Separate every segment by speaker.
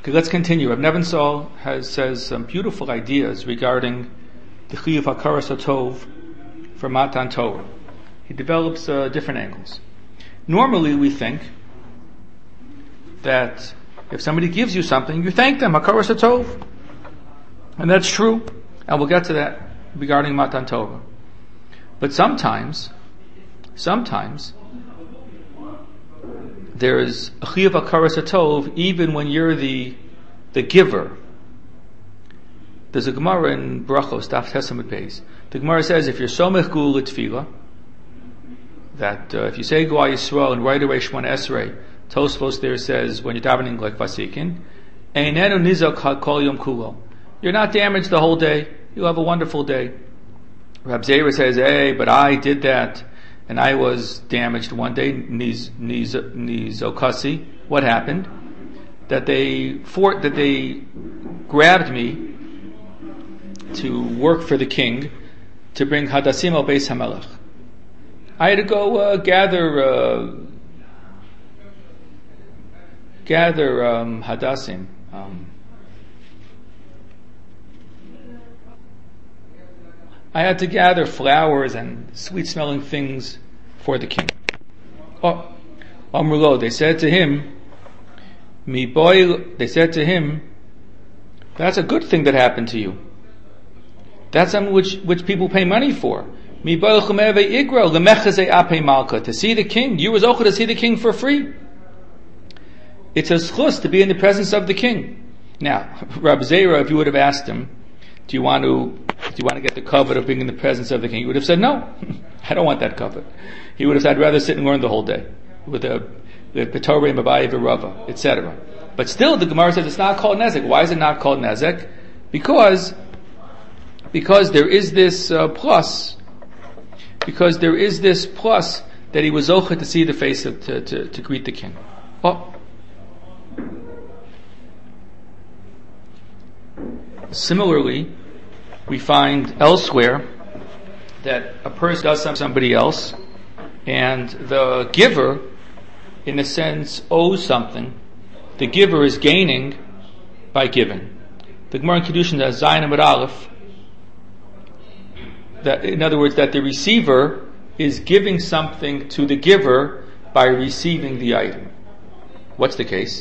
Speaker 1: Okay, let's continue. Reb Nebenzahl says some beautiful ideas regarding the Chiyuv HaKaras HaTov for Matan Torah. He develops different angles. Normally we think that if somebody gives you something, you thank them, HaKaras HaTov. And that's true. And we'll get to that regarding Matan Torah. But sometimes, there's a Chiyuv HaKaras HaTov even when you're the giver. There's a Gemara in Brachos, Daf Tesamid Beis. The Gemara says if you're somech gu l'tefillah, that if you say Gua Yisrael and right away Shemona Esrei, Tosfos there says when you're davening like Vasikin, Einenu nizak kol yom kulo. You're not damaged the whole day. You'll have a wonderful day. Rab Zera says, hey, but I did that and I was damaged one day. Nizokasi. What happened? That they grabbed me to work for the king to bring Hadassim al Beis HaMelech. I had to go gather Hadassim. I had to gather flowers and sweet-smelling things for the king. Oh, Amrulo, they said to him, that's a good thing that happened to you. That's something which people pay money for. To see the king. You was also to see the king for free. It's a schus to be in the presence of the king. Now, Rab Zera, if you would have asked him, do you want to get the covet of being in the presence of the king? He would have said, no, I don't want that covet. He would have said, I'd rather sit and learn the whole day with the Petorah and Mabayi Virava, etc. But still, the Gemara says it's not called Nezek. Why is it not called Nezek? Because there is this plus. Because there is this plus that he was zocheh to see the face of, to greet the king. Oh. Similarly, we find elsewhere that a person does somebody else, and the giver, in a sense, owes something. The giver is gaining by giving. The Gemara in Kedushin says, Zayin Amud Aleph, that, in other words, that the receiver is giving something to the giver by receiving the item. What's the case?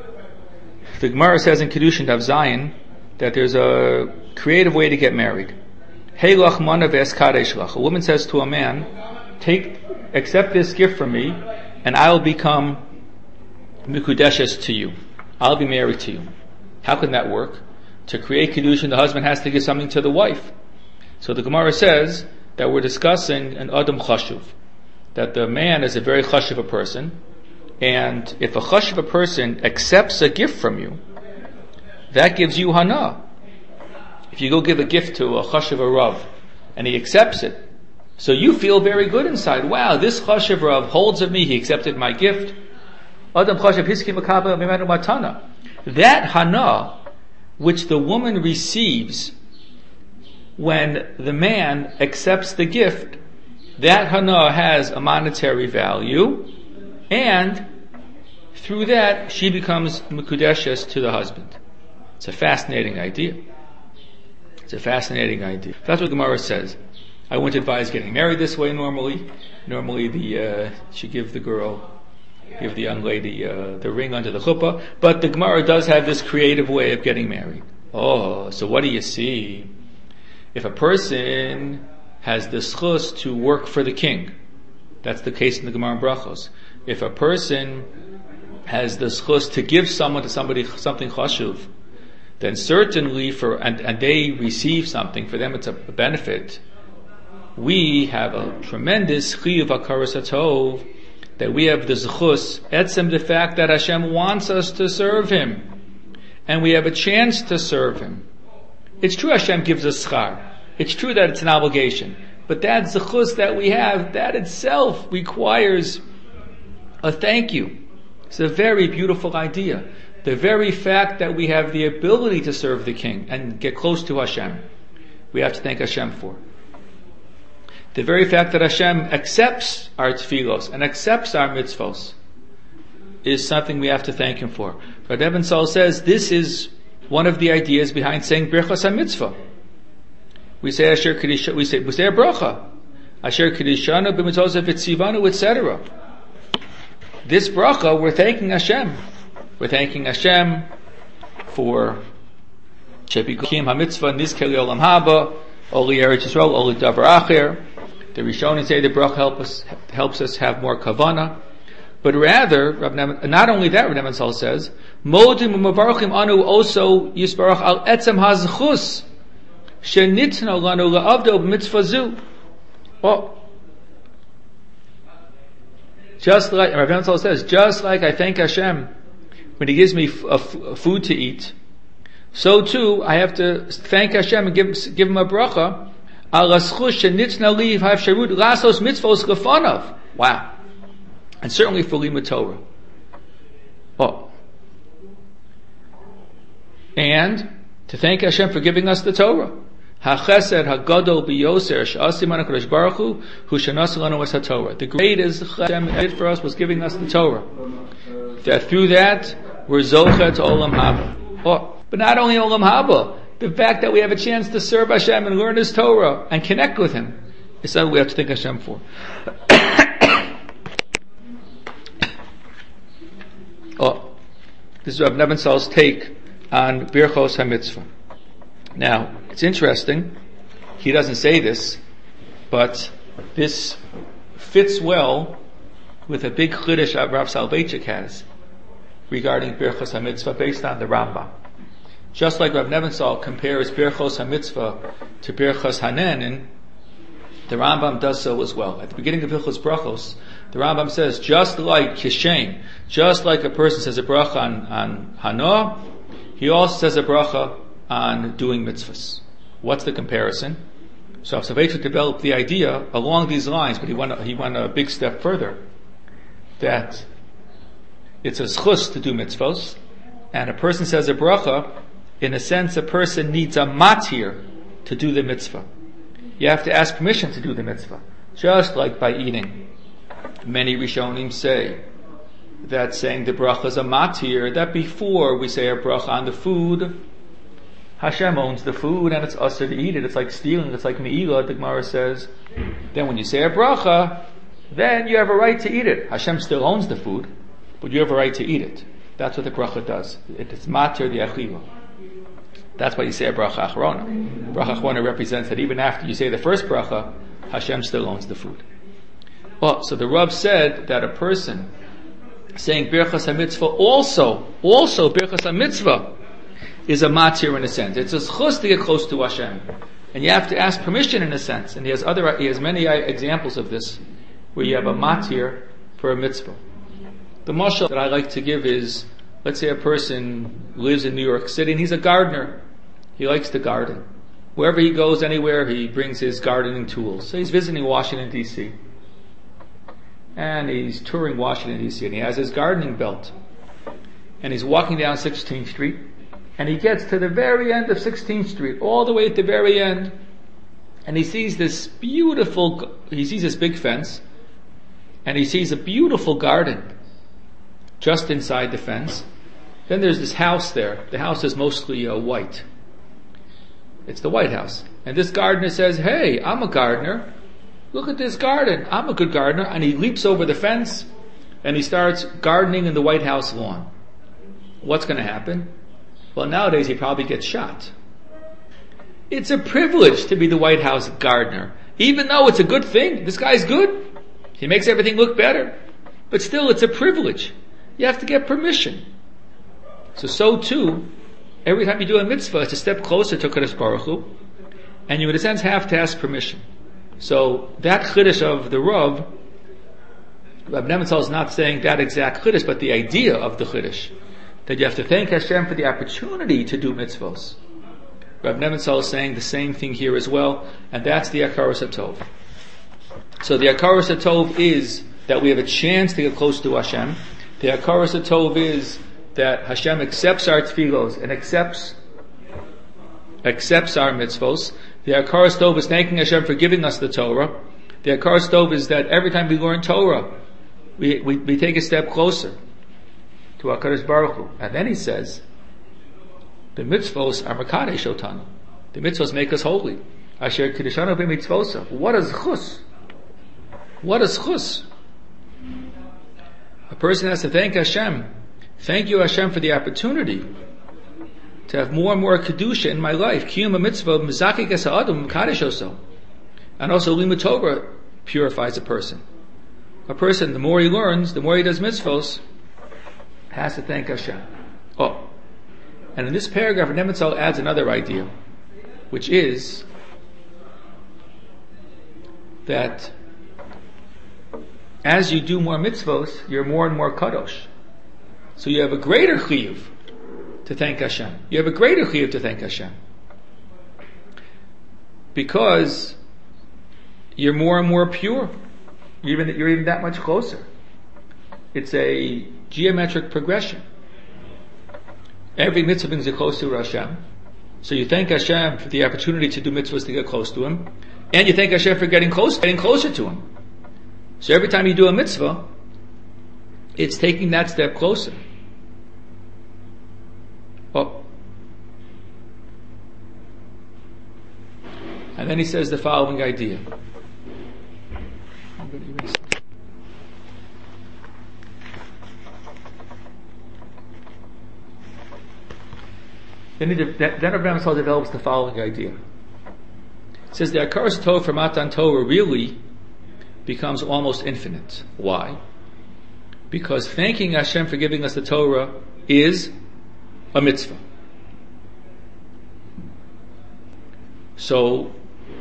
Speaker 1: The Gemara says in Kedushin Daf Zayin that there's a creative way to get married. A woman says to a man, accept this gift from me, and I'll become mikudeshes to you. I'll be married to you. How can that work? To create kedushin, the husband has to give something to the wife. So the Gemara says that we're discussing an adam chashuv, that the man is a very chashuv a person, and if a chashuv a person accepts a gift from you, that gives you hana. If you go give a gift to a chashuv rav, and he accepts it, so you feel very good inside. Wow, this chashuv rav holds of me, he accepted my gift. Adam chashuv hiski makabel mimenu matana. That hana, which the woman receives when the man accepts the gift, that hana has a monetary value, and through that she becomes mikudeshes to the husband. It's a fascinating idea. That's what Gemara says. I wouldn't advise getting married this way normally. Normally should give the young lady the ring under the chuppah. But the Gemara does have this creative way of getting married. Oh, so what do you see? If a person has the schus to work for the king, that's the case in the Gemara in Brachos. If a person has the schus to give something something chashuv, then certainly and they receive something, for them it's a benefit. We have a tremendous chiyuv hakaras hatov, that we have the zechus, etzem the fact that Hashem wants us to serve Him, and we have a chance to serve Him. It's true Hashem gives us schar. It's true that it's an obligation. But that zechus that we have, that itself requires a thank you. It's a very beautiful idea. The very fact that we have the ability to serve the King and get close to Hashem, we have to thank Hashem for. The very fact that Hashem accepts our tefillos and accepts our mitzvos, is something we have to thank him for. Rav Nebenzahl says this is one of the ideas behind saying Birchas HaMitzvah. We say Asher Kedisha, we say a bracha. Asher Kedishanu b'mitzvos v'tzivanu, etc. This bracha, we're thanking Hashem. We're thanking Hashem for Shebikukim HaMitzvah Nizkei Olam Haba, Oli Eretz Yisrael, Oli Davar Acher. The Rishonim say the bracha helps us have more kavana. But rather, not only that, Rav Nebenzahl says, Modim u'mavarchim anu also yisbarach al etzem hazchus shenitna lanu la'avdo b'mitzvah zu. Well, just like Rav Nebenzahl says, just like I thank Hashem when He gives me food to eat, so too I have to thank Hashem and give Him a bracha al hazchus shenitna li ha'efsharut lasos mitzvos lefanav. Wow. And certainly for Limud Torah. Oh. And to thank Hashem for giving us the Torah. HaChesed HaGadol B'Yoser She'asim Anu Kadosh Baruch Hu Shanas Lanu Es HaTorah. The greatest Hashem did for us was giving us the Torah. That through that we're Zocha to Olam Haba. Oh. But not only Olam Haba, the fact that we have a chance to serve Hashem and learn His Torah and connect with Him is something we have to thank Hashem for. Oh, this is Rav Nebenzahl's take on Birchos HaMitzvah. Now, it's interesting, he doesn't say this, but this fits well with a big chiddush that Rav Soloveitchik has regarding Birchos HaMitzvah based on the Rambam. Just like Rav Nebenzahl compares Birchos HaMitzvah to Birchos HaNenin, the Rambam does so as well. At the beginning of Hilchos Brachos, the Rambam says, just like Kishem, just like a person says a bracha on Hanoah, he also says a bracha on doing mitzvahs. What's the comparison? So Soloveitchik developed the idea along these lines, but he went a big step further, that it's a zchus to do mitzvahs, and a person says a bracha, in a sense a person needs a matir to do the mitzvah. You have to ask permission to do the mitzvah, just like by eating. Many Rishonim say that saying the bracha is a matir, that before we say a bracha on the food, Hashem owns the food and it's usher to eat it. It's like stealing, it's like me'ilah, the Gemara says. Then when you say a bracha, then you have a right to eat it. Hashem still owns the food, but you have a right to eat it. That's what the bracha does. It's matir the achilah. That's why you say a bracha achrona. Bracha achrona represents that even after you say the first bracha, Hashem still owns the food. Well, so the Rav said that a person saying Birchos HaMitzvah also Birchos HaMitzvah is a matir in a sense. It's a zchus to get close to Hashem. And you have to ask permission in a sense. And he has many examples of this, where you have a matir for a mitzvah. The mashal that I like to give is, let's say a person lives in New York City and he's a gardener. He likes to garden. Wherever he goes, anywhere, he brings his gardening tools. So he's visiting Washington, D.C. And he's touring Washington, D.C. and he has his gardening belt. And he's walking down 16th Street. And he gets to the very end of 16th Street, all the way at the very end. And he sees this big fence. And he sees a beautiful garden just inside the fence. Then there's this house there. The house is mostly white. It's the White House. And this gardener says, hey, I'm a gardener. Look at this garden. I'm a good gardener. And he leaps over the fence and he starts gardening in the White House lawn. What's going to happen? Well, nowadays he probably gets shot. It's a privilege to be the White House gardener. Even though it's a good thing. This guy's good. He makes everything look better. But still, it's a privilege. You have to get permission. So too, every time you do a mitzvah, it's a step closer to Kadosh Baruch Hu, and you in a sense have to ask permission. So that chiddush of the Rav Nebenzahl is not saying that exact chiddush, but the idea of the chiddush, that you have to thank Hashem for the opportunity to do mitzvahs. Rav Nebenzahl is saying the same thing here as well, and that's the Hakaras HaTov. So the Hakaras HaTov is that we have a chance to get close to Hashem. The Hakaras HaTov is that Hashem accepts our tefillos and accepts our mitzvos. The Hakaras HaTov is thanking Hashem for giving us the Torah. The Hakaras HaTov is that every time we learn Torah, we take a step closer. to HaKadosh Baruch Hu. And then he says, the mitzvos are makadesh otanu. The mitzvos make us holy. Asher kiddushanu b'mitzvosa. What is chus? What is chus? A person has to thank Hashem. Thank you, Hashem, for the opportunity to have more and more kedusha in my life. Kiyum mitzvah mizakik es ha'adam makadesh oso. And also limud Torah purifies a person. A person, the more he learns, the more he does mitzvos, has to thank Hashem. Oh. And in this paragraph, Nebenzahl adds another idea, which is that as you do more mitzvos, you're more and more kadosh. So you have a greater chiyuv to thank Hashem. You have a greater chiyuv to thank Hashem. Because you're more and more pure. You're even that much closer. It's a geometric progression. Every mitzvah brings you closer to Hashem. So you thank Hashem for the opportunity to do mitzvahs to get close to Him. And you thank Hashem for getting closer to Him. So every time you do a mitzvah, it's taking that step closer. Oh. And then he says the following idea. Then Rav Nebenzahl develops the following idea. It says the Hakaras Tov for Matan Torah really becomes almost infinite. Why? Because thanking Hashem for giving us the Torah is a mitzvah. So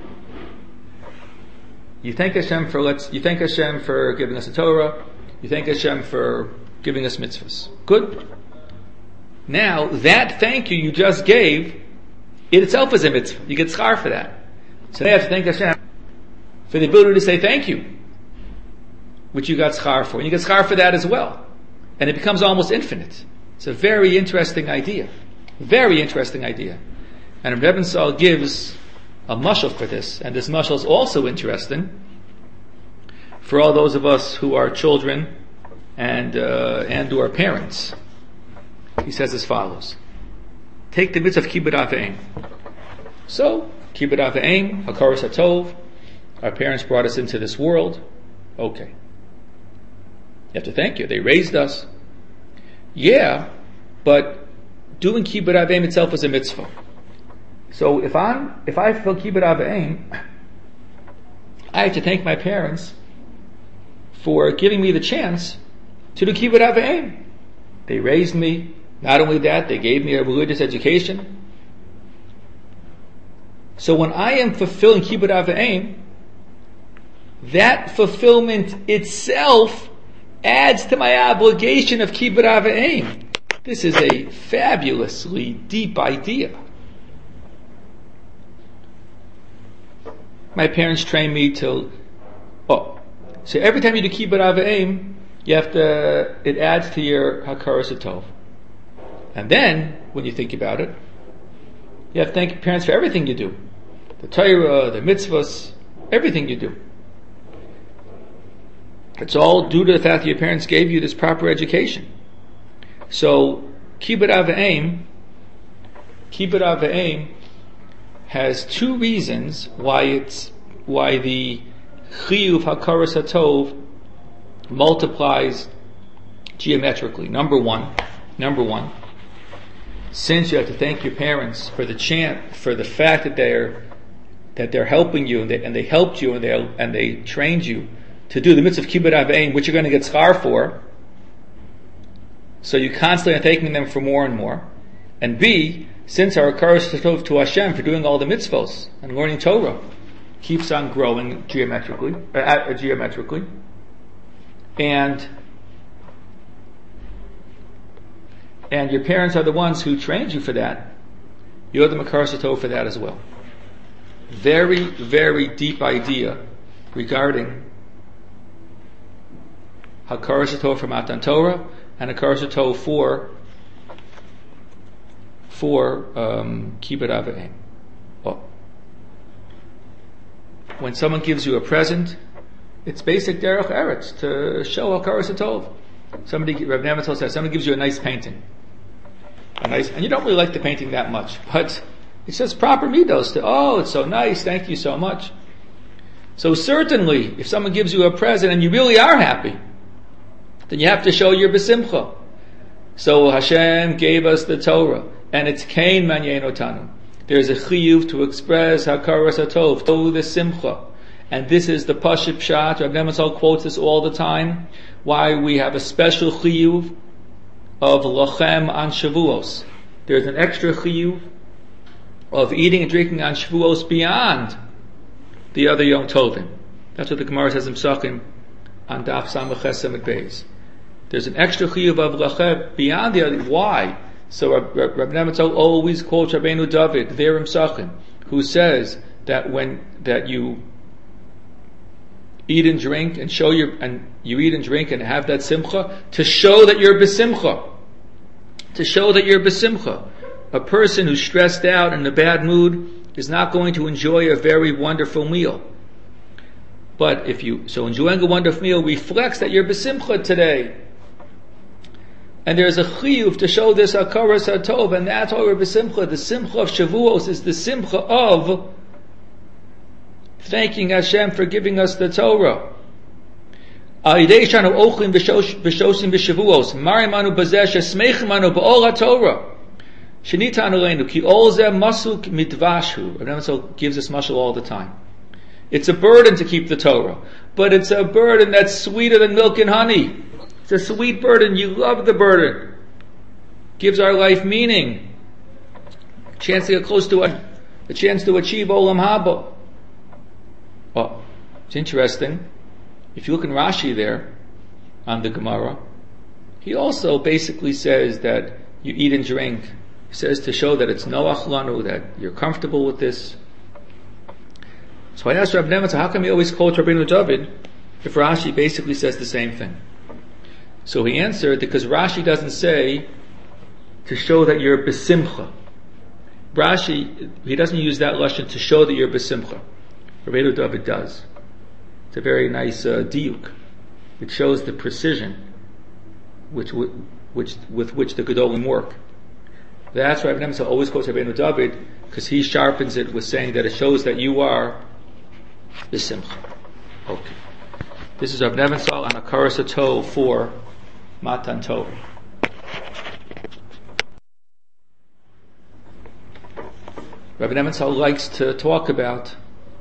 Speaker 1: you thank Hashem for giving us the Torah. You thank Hashem for giving us mitzvahs. Good. Now that thank you just gave, it itself is a mitzvah. You get schar for that. So now you have to thank Hashem for the ability to say thank you, which you got schar for. And you get schar for that as well. And it becomes almost infinite. It's a very interesting idea. Very interesting idea. And Rav Nebenzahl gives a mashal for this. And this mashal is also interesting for all those of us who are children and who are parents. He says as follows. Take the mitzvah of kibbud av v'em. So, kibbud av v'em, hakaras hatov. Our parents brought us into this world. Okay. You have to thank you. They raised us. Yeah, but doing kibbud av v'em itself is a mitzvah. So if I fulfill kibbud av v'em, I have to thank my parents for giving me the chance to do kibbud av v'em. They raised me. Not only that, they gave me a religious education. So when I am fulfilling kibbud av v'em, that fulfillment itself adds to my obligation of kibbud av v'em. This is a fabulously deep idea. My parents trained me so every time you do kibbud av v'em, it adds to your hakaras hatov. And then, when you think about it, you have to thank your parents for everything you do. The Torah, the mitzvahs, everything you do. It's all due to the fact that your parents gave you this proper education. So, kibbud av v'em has two reasons why the chiyuv hakaras hatov multiplies geometrically. Number one, since you have to thank your parents for the fact that they're helping you and they helped you and they trained you to do the mitzvah of kibbud av v'em, which you're going to get schar for. So you constantly are thanking them for more and more. And B, since our hakaras hatov to Hashem for doing all the mitzvos and learning Torah keeps on growing geometrically, and your parents are the ones who trained you for that, you're the hakaras hatov for that as well. Very, very deep idea regarding hakaras hatov for Matan Torah and hakaras hatov for kibbud av v'em. When someone gives you a present, it's basic derech eretz to show hakaras hatov. Rav Nemitzel says, somebody gives you a nice painting. And you don't really like the painting that much, but it says proper midos it's so nice, thank you so much. So certainly, if someone gives you a present and you really are happy, then you have to show your besimcha. So Hashem gave us the Torah, and it's Kain Manyein Otanu. There's a chiyuv to express hakaras hatov, to the simcha. And this is the Pashut Pshat. Rav Nemitzel quotes this all the time, why we have a special chiyuv of lachem on Shavuos. There's an extra chiyuv of eating and drinking on Shavuos beyond the other Yom Tovim. That's what the Gemara says in Psachim on Daf Samach Chesed Beis. There's an extra chiyuv of lachem beyond the other. Why? So Rav Nemitzel always quotes Rabbeinu David there in Psachim, who says that you eat and drink and you eat and drink and have that simcha to show that you're besimcha. To show that you're besimcha. A person who's stressed out and in a bad mood is not going to enjoy a very wonderful meal. But enjoying a wonderful meal reflects that you're besimcha today. And there's a chiyuv to show this hakaras hatov, and that's why we're besimcha. The simcha of Shavuos is the simcha of thanking Hashem for giving us the Torah. Rav gives us mashal all the time. It's a burden to keep the Torah, but it's a burden that's sweeter than milk and honey. It's a sweet burden. You love the burden. Gives our life meaning. Chance to get close to it. The chance to achieve Olam Haba. Oh, it's interesting. If you look in Rashi there, on the Gemara, he also basically says that you eat and drink. He says to show that it's noach lanu, that you're comfortable with this. So I asked Rav Nemitzel, how come he always quotes Rabbeinu David if Rashi basically says the same thing? So he answered, because Rashi doesn't say to show that you're besimcha. Rashi, he doesn't use that lashon to show that you're besimcha. Rabbeinu David does. It's a very nice diuk. It shows the precision with which the Gedolim work. That's why Rav Nemitzel always quotes Rabbeinu David, because he sharpens it with saying that it shows that you are besimcha. Okay. This is Rav Nemitzel on hakaras hatov for Matan Torah. Rav Nemitzel likes to talk about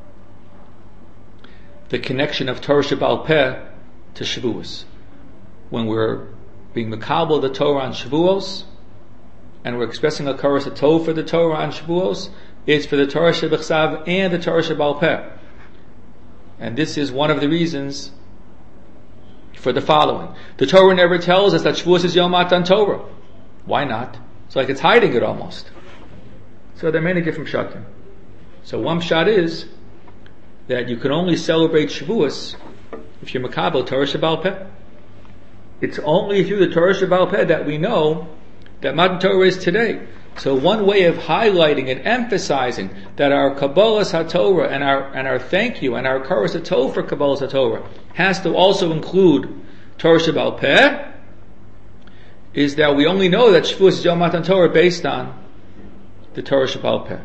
Speaker 1: the connection of Torah Sheba'al Peh to Shavuos. When we're being mekabel the Torah on Shavuos, and we're expressing hakaras hatov for the Torah on Shavuos, it's for the Torah Shebechsav and the Torah Sheba'al Peh. And this is one of the reasons for the following. The Torah never tells us that Shavuos is Yom Matan Torah. Why not? It's like it's hiding it almost. So there are many different pshatim. So one pshat is that you can only celebrate Shavuos if you're makabel Torah Sheba'al Peh. It's only through the Torah Sheba'al Peh that we know that Matan Torah is today. So one way of highlighting and emphasizing that our Kabbalas HaTorah and our thank you and our hakaras hatov for Kabbalas HaTorah has to also include Torah Sheba'al Peh is that we only know that Shavuos is Yom Matan Torah based on the Torah Sheba'al Peh.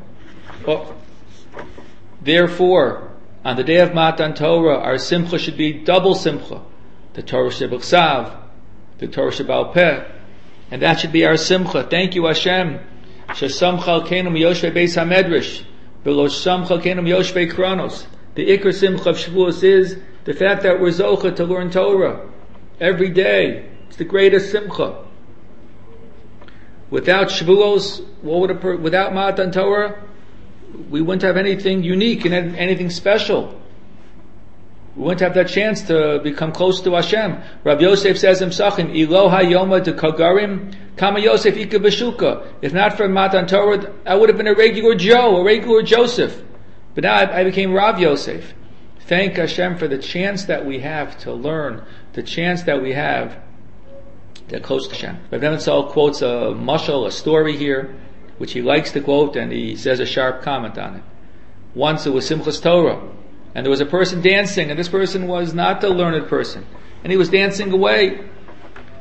Speaker 1: Therefore, on the day of Matan Torah, our simcha should be double simcha. The Torah Shebechsav, the Torah Sheba'al Peh, and that should be our simcha. Thank you, Hashem. Shesamcha alkeinu miyoshvei beis hamedrash, v'lo samcha alkeinu miyoshvei kronos. The ikar simcha of Shavuos is the fact that we're zocha to learn Torah every day. It's the greatest simcha. Without Shavuos, without Matan Torah, we wouldn't have anything unique and anything special. We wouldn't have that chance to become close to Hashem. Rav Yosef says in Psachim, Ilo hayoma de kagarim, kama Yosef ika b'shuka. If not for Matan Torah, I would have been a regular Joe, a regular Joseph. But now I became Rav Yosef. Thank Hashem for the chance that we have to learn, the chance that we have to get close to Hashem. Rav Nemitzel quotes a mashal, a story here, which he likes to quote, and he says a sharp comment on it. Once it was Simchas Torah, and there was a person dancing, and this person was not the learned person, and he was dancing away.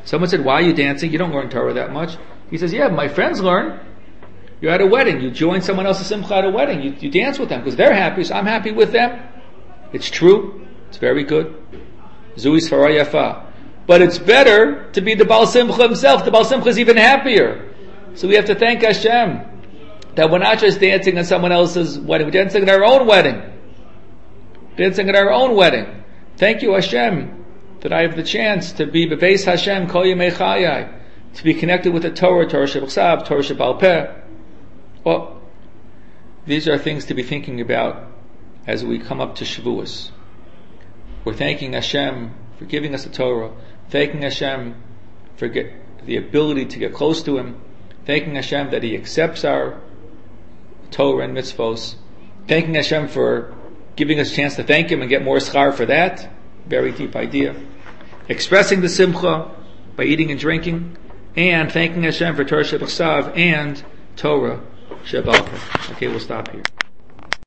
Speaker 1: Someone said, why are you dancing? You don't learn Torah that much. He says, yeah, my friends learn. You're at a wedding. You join someone else's simcha at a wedding. You dance with them because they're happy, so I'm happy with them. It's true. It's very good. Zui Sfara Yafa. But it's better to be the Baal Simcha himself. The Baal Simcha is even happier. So we have to thank Hashem that we're not just dancing on someone else's wedding. We're dancing at our own wedding. Dancing at our own wedding. Thank you, Hashem, that I have the chance to be Bebeis Hashem Kol Yemei Chayai, to be connected with the Torah, Torah Sheb'chsav, Torah Sheb'al Peh. Well, these are things to be thinking about as we come up to Shavuos. We're thanking Hashem for giving us the Torah, thanking Hashem for the ability to get close to Him, thanking Hashem that He accepts our Torah and mitzvos, thanking Hashem for giving us a chance to thank Him and get more schar for that. Very deep idea. Expressing the simcha by eating and drinking, and thanking Hashem for Torah Sheb'chsav and Torah Sheb'al Peh. Okay, we'll stop here.